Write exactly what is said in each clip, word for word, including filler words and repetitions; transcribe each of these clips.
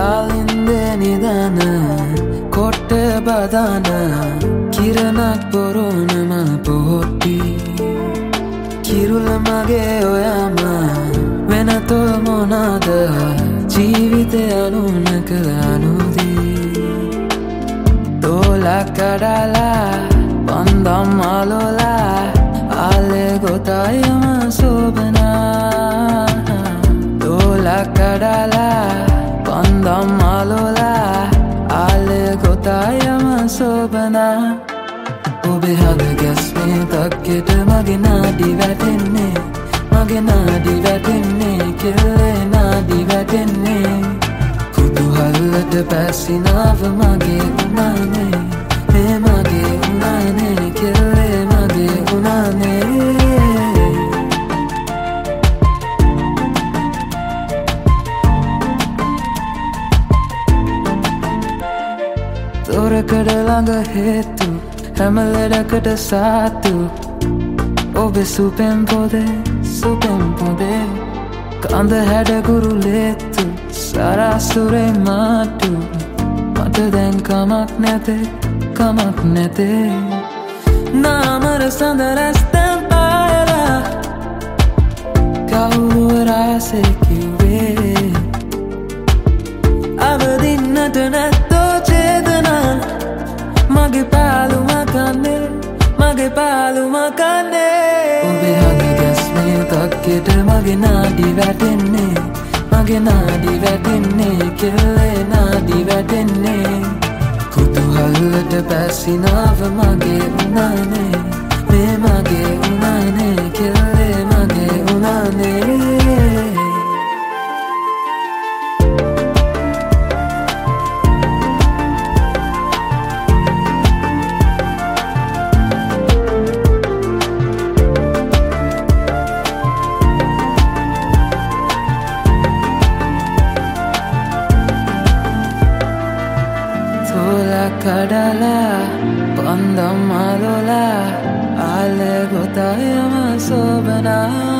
යාලින්ද නිදන කොට බදන කිරණක් පොරොනම පොහොට්ටි කිරුල මගේ ඔයාම වෙනතෝ මොනාද ජීවිතය අනුනක අනුදී තෝලක් කඩලා පන්දම් අලොලා ආලේ ගොතයම සෝබනා තෝලක් කඩලා පන්දම් අලොලා ආලේ ගොතයම සෝබනා ඔබේ හද ගැස්මේ තක්කෙට මගේ නාඩි වැටෙන්නේ මගේ නාඩි වැටෙන්නේ කෙල්ලේ නාඩි වැටෙන්නේ කුතුහලට පැසිනාව මගේ උනානේ මේ මගේ උනානේ කෙල්ලේ මගේ උනානේ තොරකඩ ළඟ හේතු හැම ලෙඩකට සාතු ඔබේ සුපෙන් පොදේ සුපෙන් පොදේ කඳ හැඩගුරු ලේතු සරසුරේ මාටු මට දැන් කමක් නැතේ කමක් නැතේ නාමර සඳ රැස්තැන් පායලා කවුරුව රාසේ කිව්වේ අවදින්නට නැත්තෝ චේතනා මගේ පාලුම කන්නේ මගේ පාලුම කන්නේ ඔබේ හද ගැස්මේ තක්කෙට මගේ නාඩි වැටෙන්නේ මගේ නාඩි වැටෙන්නේ කෙල්ලේ නාඩි වැටෙන්නේ කුතුහලට පැසිනාව මගේ උනානේ මේ මගේ උනානේ කෙල්ලේ මගේ උනානේ කඩලා පන්දම් අලොලා ආලේ ගොතයම සෝබනා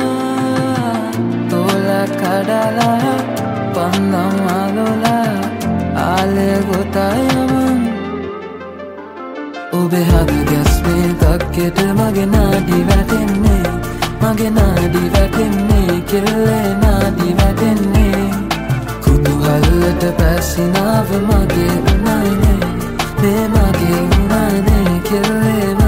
තෝලක් කඩලා පන්දම් අලොලා ආලේ ගොතයම ඔබේ හද ගැස්මේ තක්කෙට මගේ නාඩි වැටෙන්නේ මගේ නාඩි වැටෙන්නේ කෙල්ලේ නාඩි වැටෙන්නේ කුතුහලට පැසිනාව මගේ උනානේ මේ මගේ උනානේ කෙල්ලේ